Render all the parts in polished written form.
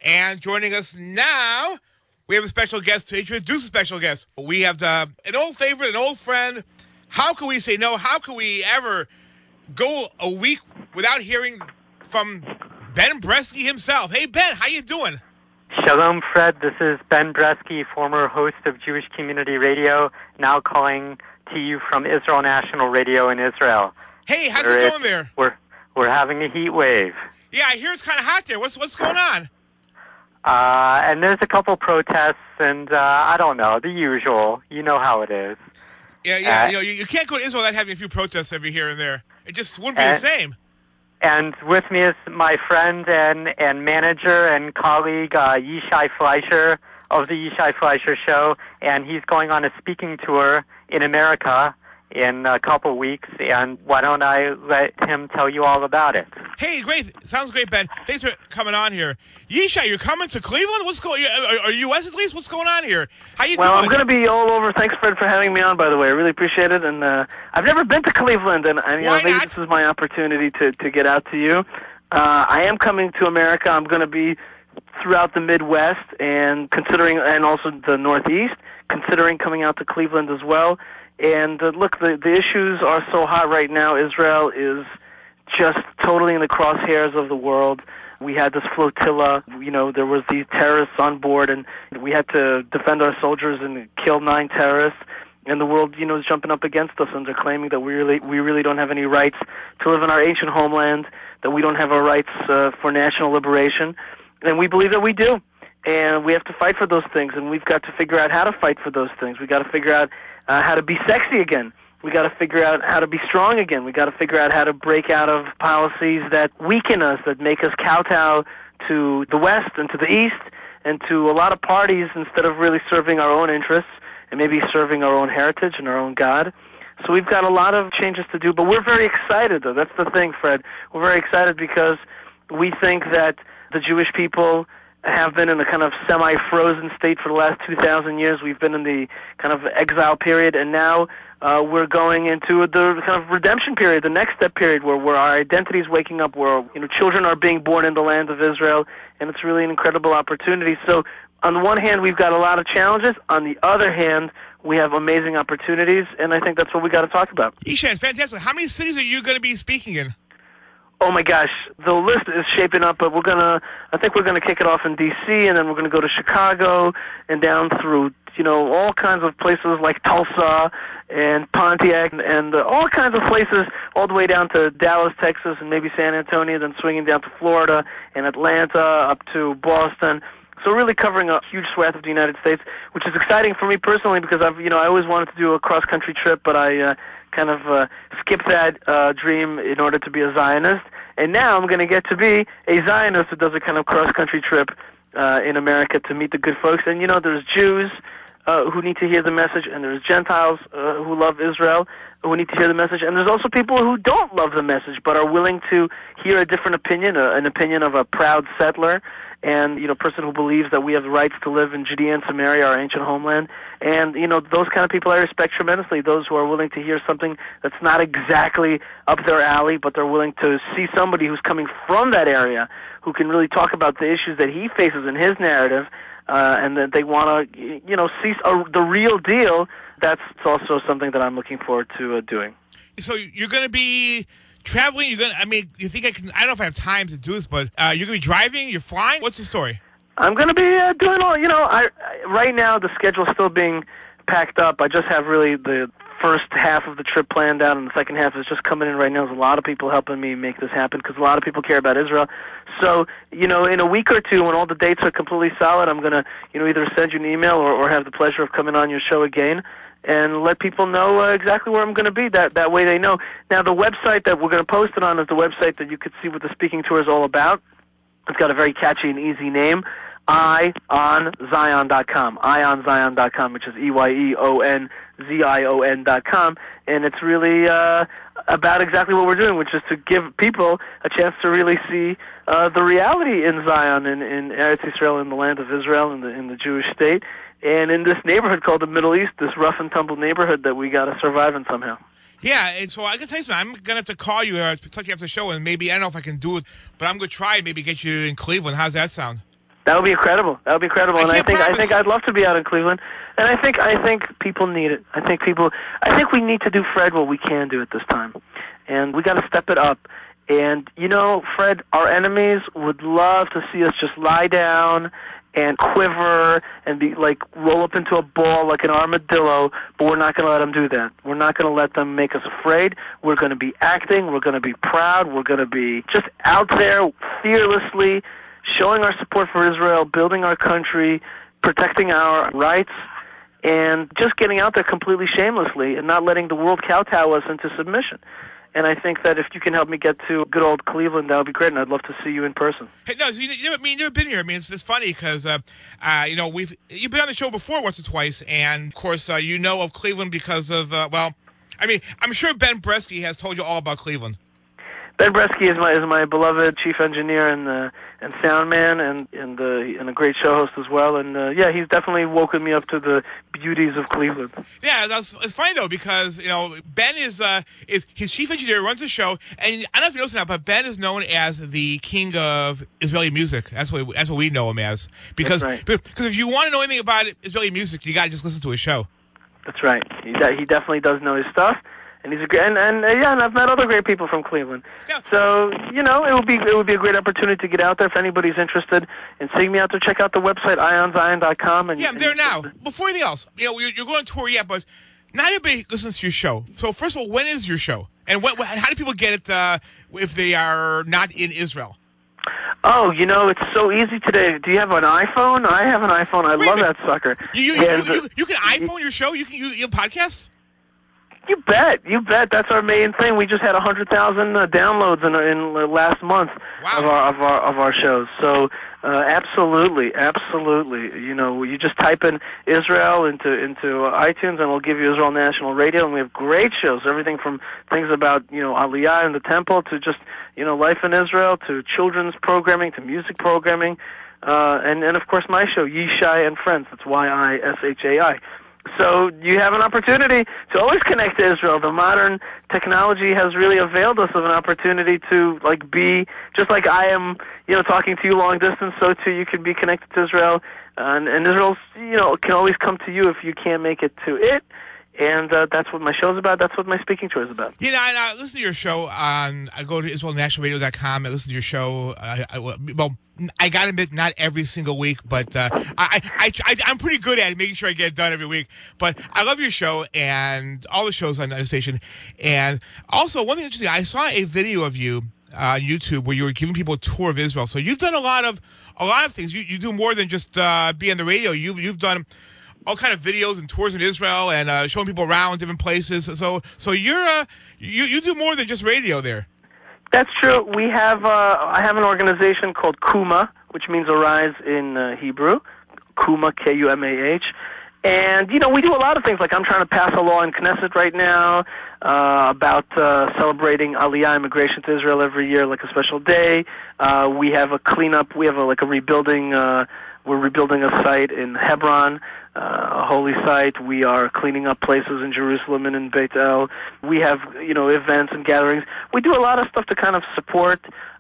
And joining us now, we have a special guest to introduce a special guest. We have an old favorite, an old friend. How can we say no? How can we ever go a week without hearing from Ben Bresky himself? Hey, Ben, how you doing? Shalom, Fred. This is Ben Bresky, former host of Jewish Community Radio, now calling to you from Israel National Radio in Israel. Hey, how's it going there? We're having a heat wave. Yeah, I hear it's kind of hot there. What's going on? And there's a couple protests, and I don't know, the usual. You know how it is. Yeah. You can't go to Israel without having a few protests every here and there. It just wouldn't be the same. And with me is my friend and manager and colleague, Yishai Fleischer of the Yishai Fleischer Show, and he's going on a speaking tour in America in a couple weeks, and why don't I let him tell you all about it? Hey, great. Sounds great, Ben. Thanks for coming on here. Yishai, you're coming to Cleveland? What's going on? Are you U.S. at least? What's going on here? How you doing? Well, I'm going to be all over. Thanks, Fred, for having me on, by the way. I really appreciate it, and I've never been to Cleveland, and maybe this is my opportunity to get out to you. I am coming to America. I'm going to be throughout the Midwest and also the Northeast, considering coming out to Cleveland as well. And look, the issues are so hot right now. Israel is just totally in the crosshairs of the world. We had this flotilla, there was these terrorists on board, and we had to defend our soldiers and kill 9 terrorists. And the world, is jumping up against us, and they're claiming that we really don't have any rights to live in our ancient homeland, that we don't have our rights for national liberation. And we believe that we do. And we have to fight for those things, and we've got to figure out how to fight for those things. We've got to figure out how to be sexy again. We got to figure out how to be strong again. We got to figure out how to break out of policies that weaken us, that make us kowtow to the West and to the East and to a lot of parties instead of really serving our own interests and maybe serving our own heritage and our own God. So we've got a lot of changes to do, but we're very excited, though. That's the thing, Fred. We're very excited because we think that the Jewish people have been in a kind of semi-frozen state for the last 2,000 years. We've been in the kind of exile period, and now we're going into the kind of redemption period, the next step period, where our identity is waking up, where children are being born in the land of Israel, and it's really an incredible opportunity. So on the one hand, we've got a lot of challenges. On the other hand, we have amazing opportunities, and I think that's what we got to talk about. Isha, it's fantastic. How many cities are you going to be speaking in? Oh my gosh, the list is shaping up, but I think we're gonna kick it off in D.C., and then we're gonna go to Chicago and down through, all kinds of places like Tulsa and Pontiac and all kinds of places, all the way down to Dallas, Texas, and maybe San Antonio, then swinging down to Florida and Atlanta up to Boston. So really covering a huge swath of the United States, which is exciting for me personally because I always wanted to do a cross-country trip, but I kind of skipped that dream in order to be a Zionist. And now I'm going to get to be a Zionist who does a kind of cross-country trip in America to meet the good folks. And, there's Jews who need to hear the message, and there's Gentiles who love Israel who need to hear the message. And there's also people who don't love the message but are willing to hear a different opinion, an opinion of a proud settler, and a person who believes that we have the rights to live in Judea and Samaria, our ancient homeland. And those kind of people I respect tremendously, those who are willing to hear something that's not exactly up their alley, but they're willing to see somebody who's coming from that area who can really talk about the issues that he faces in his narrative, and that they want to see the real deal. That's also something that I'm looking forward to doing. So you're going to be traveling, you think I don't know if I have time to do this, but you're going to be driving, you're flying? What's the story? I'm going to be doing all, right now the schedule's still being packed up. I just have really the first half of the trip planned out, and the second half is just coming in right now. There's a lot of people helping me make this happen because a lot of people care about Israel. So, in a week or two, when all the dates are completely solid, I'm going to, either send you an email or have the pleasure of coming on your show again and let people know exactly where I'm going to be. That way they know. Now, the website that we're going to post it on is the website that you could see what the speaking tour is all about. It's got a very catchy and easy name, ionzion.com, ionzion.com, which is EYEONZION.com, and it's really about exactly what we're doing, which is to give people a chance to really see the reality in Zion, in Eretz Yisrael, in the land of Israel, in the Jewish state, and in this neighborhood called the Middle East, this rough and tumble neighborhood that we got to survive in somehow. Yeah, and so I can tell you something. I'm going to have to call you, talk to you after the show, and maybe, I don't know if I can do it, but I'm going to try and maybe get you in Cleveland. How's that sound? That would be incredible. And I think I'd love to be out in Cleveland. And I think people need it. I think we need to do, Fred, what we can do at this time. And we got to step it up. And, Fred, our enemies would love to see us just lie down and quiver and be roll up into a ball like an armadillo, but we're not going to let them do that. We're not going to let them make us afraid. We're going to be acting. We're going to be proud. We're going to be just out there fearlessly showing our support for Israel, building our country, protecting our rights, and just getting out there completely shamelessly and not letting the world kowtow us into submission. And I think that if you can help me get to good old Cleveland, that would be great, and I'd love to see you in person. Hey, no, you've never been here. I mean, it's funny because, you've been on the show before once or twice, and, of course, you know of Cleveland because of, I'm sure Ben Bresky has told you all about Cleveland. Ben Bresky is my beloved chief engineer and sound man and a great show host as well. And he's definitely woken me up to the beauties of Cleveland. Yeah, it's funny though because Ben is his chief engineer, runs the show, and I don't know if you know this or not, but Ben is known as the king of Israeli music. That's what we know him as. Because if you want to know anything about Israeli music, you got to just listen to his show. That's right. He definitely does know his stuff. And he's a great, and I've met other great people from Cleveland. Yeah. So it would be a great opportunity to get out there if anybody's interested in seeing me out there. Check out the website ionzion.com. I'm there now. Before anything else, you're going on tour yet, but not everybody listens to your show. So first of all, when is your show, and how do people get it if they are not in Israel? Oh, it's so easy today. Do you have an iPhone? I have an iPhone. I love that sucker. You can iPhone your show. You can podcast. You bet. That's our main thing. We just had 100,000 downloads in last month. Wow. of our shows. So absolutely. You just type in Israel into iTunes, and it'll give you Israel National Radio, and we have great shows. Everything from things about Aliyah and the Temple to just life in Israel to children's programming to music programming, and of course my show Yishai and Friends. That's YISHAI. So you have an opportunity to always connect to Israel. The modern technology has really availed us of an opportunity to be just like I am, talking to you long distance. So too you can be connected to Israel, and Israel's, can always come to you if you can't make it to it. And that's what my show's about. That's what my speaking tour is about. I listen to your show I go to IsraelNationalRadio.com. I listen to your show. I gotta admit, not every single week, but I'm pretty good at making sure I get it done every week. But I love your show and all the shows on the station. And also, one thing interesting, I saw a video of you on YouTube where you were giving people a tour of Israel. So you've done a lot of things. You do more than just be on the radio. You've done all kind of videos and tours in Israel and showing people around different places. So you're you do more than just radio there. That's true. We have I have an organization called Kuma, which means arise in Hebrew. Kuma, Kumah. And we do a lot of things. Like I'm trying to pass a law in Knesset right now about celebrating Aliyah immigration to Israel every year, like a special day. We have a cleanup. We have a rebuilding. We're rebuilding a site in Hebron, a holy site. We are cleaning up places in Jerusalem and in Beit El. We have, events and gatherings. We do a lot of stuff to kind of support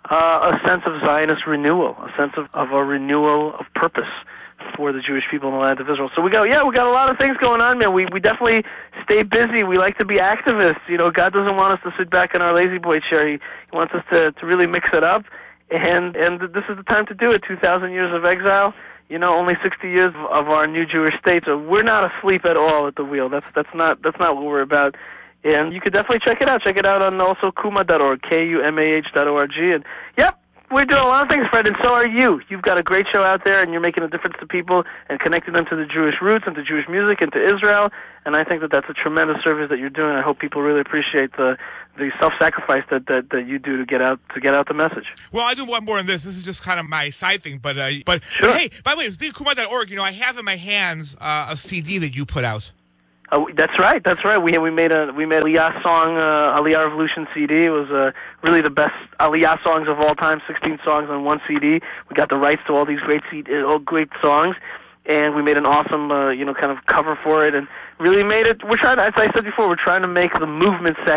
a sense of Zionist renewal, a sense of a renewal of purpose for the Jewish people in the land of Israel. So we got a lot of things going on, man. We definitely stay busy. We like to be activists. God doesn't want us to sit back in our lazy boy chair. He wants us to really mix it up. And this is the time to do it. 2,000 years of exile. Only 60 years of our new Jewish state, so we're not asleep at all at the wheel. That's not what we're about. And you could definitely check it out. Check it out on also kumah.org, KUMAH.org. And yep, we're doing a lot of things, Fred, and so are you. You've got a great show out there, and you're making a difference to people and connecting them to the Jewish roots and to Jewish music and to Israel. And I think that that's a tremendous service that you're doing. I hope people really appreciate the self-sacrifice that you do to get out the message. Well, I do want more on this. This is just kind of my side thing, but sure. But hey, by the way, speaking of Kumah.org, I have in my hands a CD that you put out. Oh, that's right. We made a Aliyah song, Aliyah Revolution CD. It was really the best Aliyah songs of all time. 16 songs on one CD. We got the rights to all these great songs, and we made an awesome, kind of cover for it, and really made it. We're trying, as I said before, we're trying to make the movement sexy.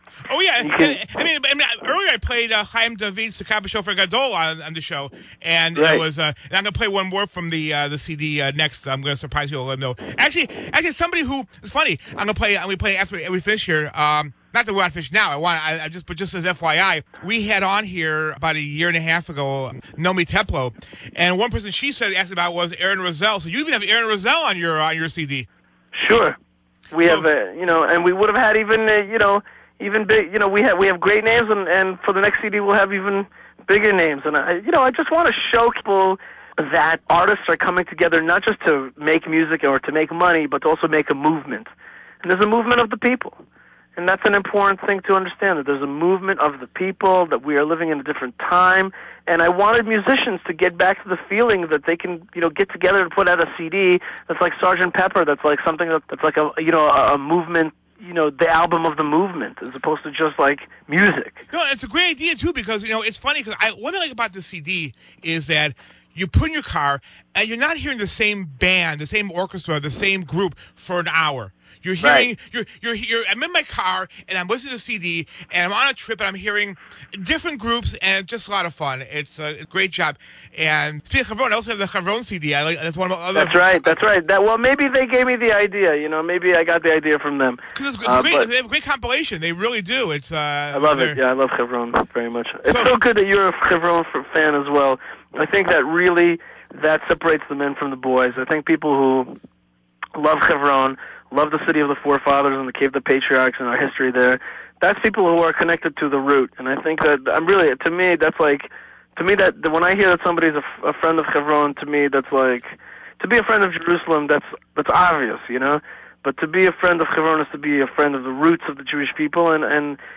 Oh yeah, I mean, earlier I played Chaim David's "The Kappa Show for Gadol" on the show, and right. It was. And I'm gonna play one more from the CD next. I'm gonna surprise you. Let them know. Actually, somebody who it's funny. I'm gonna play after we finish here. Not that we're on fish now. But just as FYI, we had on here about a year and a half ago, Nomi Teplo, and one person she said asked about was Aaron Roselle. So you even have Aaron Roselle on your CD. Sure, we have and we would have had even big, we have great names, and for the next CD we'll have even bigger names. And I just want to show people that artists are coming together not just to make music or to make money, but to also make a movement. And there's a movement of the people. And that's an important thing to understand, that there's a movement of the people, that we are living in a different time. And I wanted musicians to get back to the feeling that they can, get together and put out a CD that's like Sgt. Pepper, that's like something that's like a movement, the album of the movement, as opposed to just like music. No, it's a great idea too, because it's funny because one thing I like about the CD is that you put in your car and you're not hearing the same band, the same orchestra, the same group for an hour. You're hearing, right. I'm in my car and I'm listening to the CD and I'm on a trip and I'm hearing different groups and it's just a lot of fun. It's a great job. And speaking of Chavron, I also have the Chavron CD. That's one of the other. That's right. Well, maybe they gave me the idea. Maybe I got the idea from them. Because it's great. They have a great compilation. They really do. It's. I love it. Yeah, I love Chavron very much. It's so good that you're a Chavron fan as well. I think that separates the men from the boys. I think people who love Hebron, love the city of the forefathers and the cave of the patriarchs and our history there, that's people who are connected to the root. And I think that to me that when I hear that somebody's a friend of Hebron, to me that's like, to be a friend of Jerusalem, that's obvious, but to be a friend of Hebron is to be a friend of the roots of the Jewish people, and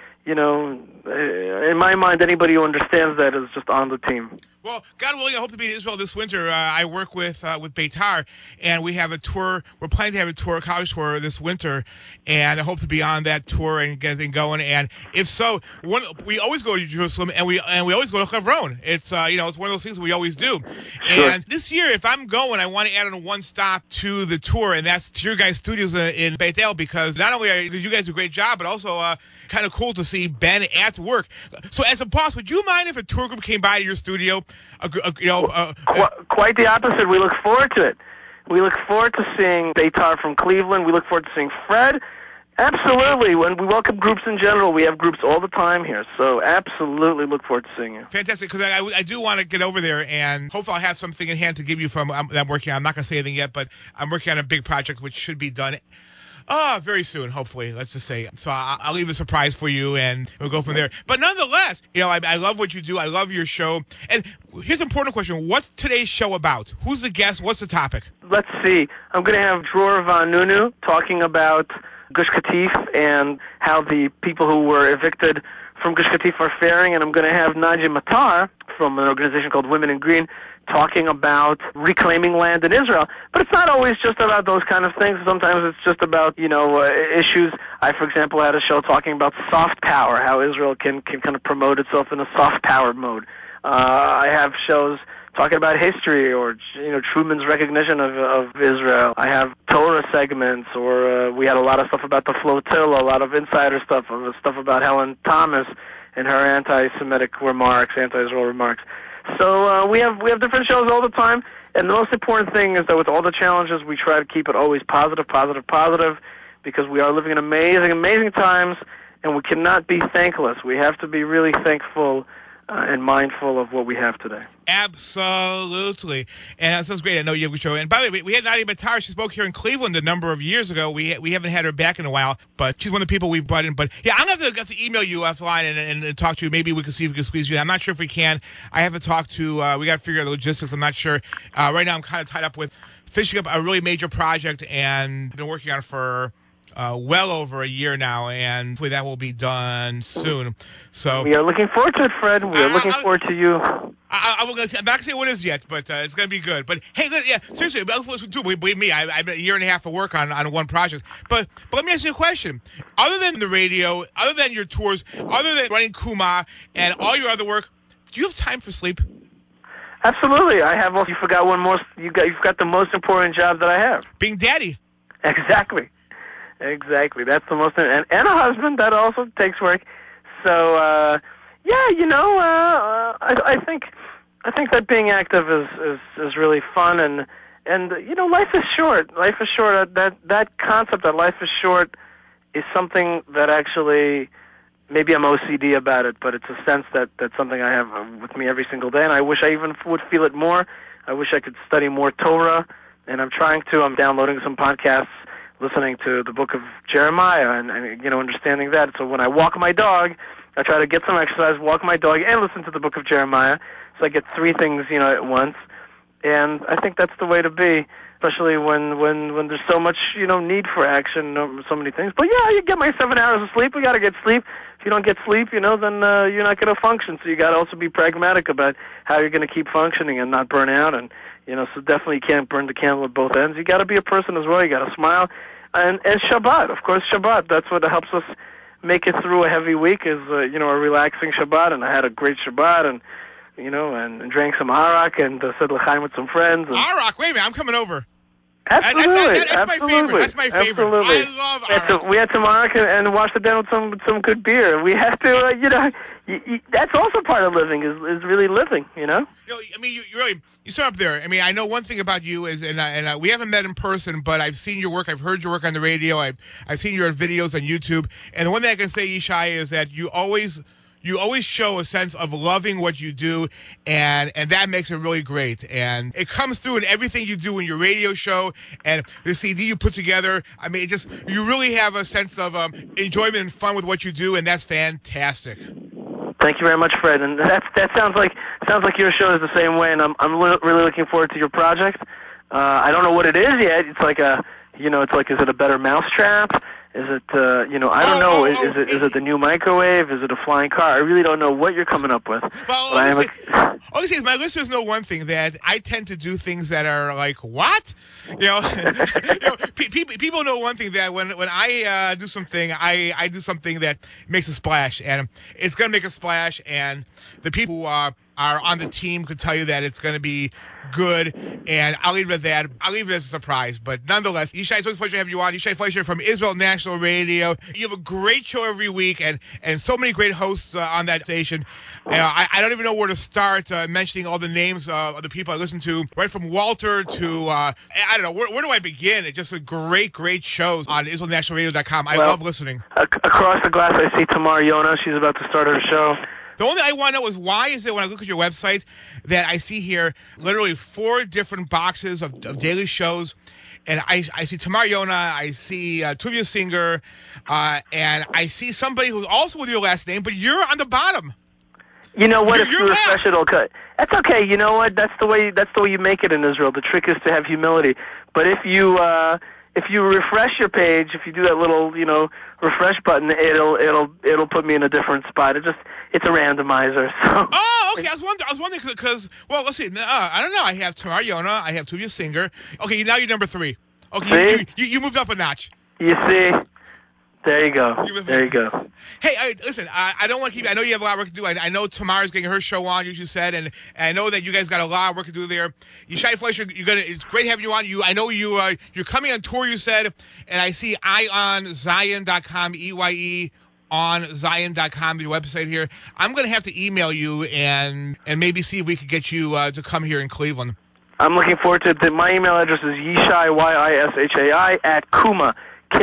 in my mind, anybody who understands that is just on the team. Well, God willing, I hope to be in Israel this winter. I work with Beitar, and we have a tour. We're planning to have a tour, a college tour this winter, and I hope to be on that tour and get everything going. And if so, we always go to Jerusalem, and we always go to Hebron. It's it's one of those things we always do. Sure. And this year, if I'm going, I want to add on one stop to the tour, and that's to your guys' studios in Beit El, because not only are you guys do a great job, but also kind of cool to see Ben at work. So, as a boss, would you mind if a tour group came by to your studio? Quite the opposite. We look forward to it. We look forward to seeing Beitar from Cleveland. We look forward to seeing Fred. Absolutely. When we welcome groups in general, we have groups all the time here. So absolutely look forward to seeing you. Fantastic, because I do want to get over there, and hopefully I'll have something in hand to give you from I'm working on. I'm not going to say anything yet, but I'm working on a big project which should be done very soon, hopefully, let's just say. So I'll leave a surprise for you, and we'll go from there. But nonetheless, I love what you do. I love your show. And here's an important question. What's today's show about? Who's the guest? What's the topic? Let's see. I'm going to have Dror Van Nunu talking about Gush Katif and how the people who were evicted from Gush Katif are faring. And I'm going to have Nadia Matar from an organization called Women in Green talking about reclaiming land in Israel. But it's not always just about those kind of things. Sometimes it's just about, issues. I, for example, had a show talking about soft power, how Israel can kind of promote itself in a soft power mode. I have shows talking about history or, Truman's recognition of Israel. I have Torah segments, or we had a lot of stuff about the flotilla, a lot of insider stuff about Helen Thomas and her anti-Semitic remarks, anti-Israel remarks. So we have different shows all the time, and the most important thing is that with all the challenges, we try to keep it always positive, because we are living in amazing, amazing times, and we cannot be thankless. We have to be really thankful and mindful of what we have today. Absolutely. And that sounds great. I know you have a show. And by the way, we had Nadia Matar. She spoke here in Cleveland a number of years ago. We haven't had her back in a while, but she's one of the people we brought in. But yeah, I'm going to have to email you offline and talk to you. Maybe we can see if we can squeeze you in. I'm not sure if we can. I have to talk to, we got to figure out the logistics. I'm not sure. Right now I'm kind of tied up with finishing up a really major project and been working on it for well over a year now, and hopefully that will be done soon. So we are looking forward to it, Fred. We are looking forward to you. I'm not going to say what it is yet, but it's going to be good. But hey, seriously, believe me, I've been a year and a half of work on one project. But let me ask you a question. Other than the radio, other than your tours, other than running Kuma and all your other work, do you have time for sleep? Absolutely. I have. You forgot one more. You've got the most important job that I have. Being daddy. Exactly. Exactly. That's the most, and a husband, that also takes work. So, yeah, I think that being active is really fun, and life is short. Life is short. That concept that life is short is something that actually, maybe I'm OCD about it, but it's a sense that's something I have with me every single day, and I wish I even would feel it more. I wish I could study more Torah, and I'm trying to. I'm downloading some podcasts, listening to the book of Jeremiah, and understanding that. So when I walk my dog, I try to get some exercise, walk my dog, and listen to the book of Jeremiah. So I get three things, at once. And I think that's the way to be, especially when there's so much, need for action, so many things. But yeah, you get my 7 hours of sleep. We got to get sleep. If you don't get sleep, then you're not going to function. So you got to also be pragmatic about how you're going to keep functioning and not burn out. And so definitely you can't burn the candle at both ends. You got to be a person as well. You got to smile. And Shabbat, of course, Shabbat. That's what helps us make it through a heavy week is a relaxing Shabbat. And I had a great Shabbat, and and drank some arak and said l'chaim with some friends. And arak, wait a minute, I'm coming over. Absolutely, that's my favorite. That's my favorite. Absolutely. I love arak. We had some arak and washed it down with some good beer. We have to, that's also part of living is really living. I mean, you start up there. I mean, I know one thing about you is, and we haven't met in person, but I've seen your work. I've heard your work on the radio. I've seen your videos on YouTube. And the one thing I can say, Yishai, is that you always show a sense of loving what you do, and that makes it really great. And it comes through in everything you do in your radio show and the CD you put together. I mean, you really have a sense of enjoyment and fun with what you do, and that's fantastic. Thank you very much, Fred. And that sounds like your show is the same way, and I'm really looking forward to your project. I don't know what it is yet. It's like is it a better mousetrap? Is it, I don't know. Is it the new microwave? Is it a flying car? I really don't know what you're coming up with. Well, obviously, my listeners know one thing, that I tend to do things that are like, what? People know one thing, that when I do something, I do something that makes a splash, and it's going to make a splash, and the people who are on the team could tell you that it's going to be good, and I'll leave it at that. I'll leave it as a surprise, but nonetheless, Yishai, it's always a pleasure to have you on. Yishai Fleisher from Israel National Radio. You have a great show every week, and so many great hosts on that station. I don't even know where to start mentioning all the names of the people I listen to, right from Walter to, I don't know, where do I begin? It's just a great shows on IsraelNationalRadio.com. I love listening. Across the glass, I see Tamar Yona. She's about to start her show. The only thing I want to know is, why is it when I look at your website that I see here literally 4 different boxes of daily shows, and I see Tamar Yona, I see Tuvia Singer, and I see somebody who's also with your last name, but you're on the bottom. You know what? If you refresh it, it'll cut. That's okay. You know what? That's the way you make it in Israel. The trick is to have humility. But if you refresh your page, if you do that little refresh button, it'll put me in a different spot. It's a randomizer. So. Oh, okay. I was wondering because, well, let's see. I don't know. I have Tamar Yona. I have Tuvia Singer. Okay, now you're number 3. Okay, you moved up a notch. You see. There you go. Hey, listen, I don't want to keep. I know you have a lot of work to do. I know Tamar's getting her show on, you said, and I know that you guys got a lot of work to do there. Yishai Fleisher, it's great having you on. I know you're coming on tour, you said, and I see EyeOnZion.com, EYE on Zion.com, your website here. I'm going to have to email you and maybe see if we could get you to come here in Cleveland. I'm looking forward to it. My email address is Yishai, YISHAI, @Kumah,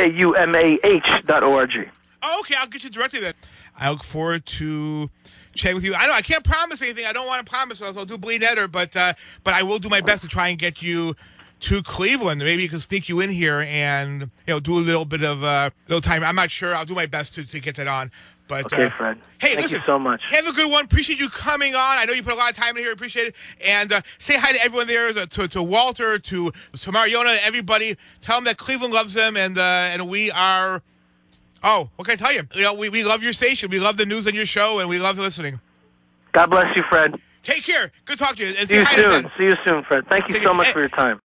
KUMAH.org. Oh, okay, I'll get you directly then. I look forward to chatting with you. I know I can't promise anything. I don't want to promise, I'll do bleed Eder, but I will do my best to try and get you to Cleveland. Maybe you can sneak you in here and do a little bit of little time. I'm not sure. I'll do my best to get that on. But, okay, Fred. Hey, thank listen, you so much. Have a good one. Appreciate you coming on. I know you put a lot of time in here. Appreciate it. And say hi to everyone there, to Walter, to Tamar Yona, everybody. Tell them that Cleveland loves them, and we are. Oh, what can I tell you? We love your station. We love the news on your show, and we love listening. God bless you, Fred. Take care. Good talking to you. And See you soon, Fred. Thank you so much for your time.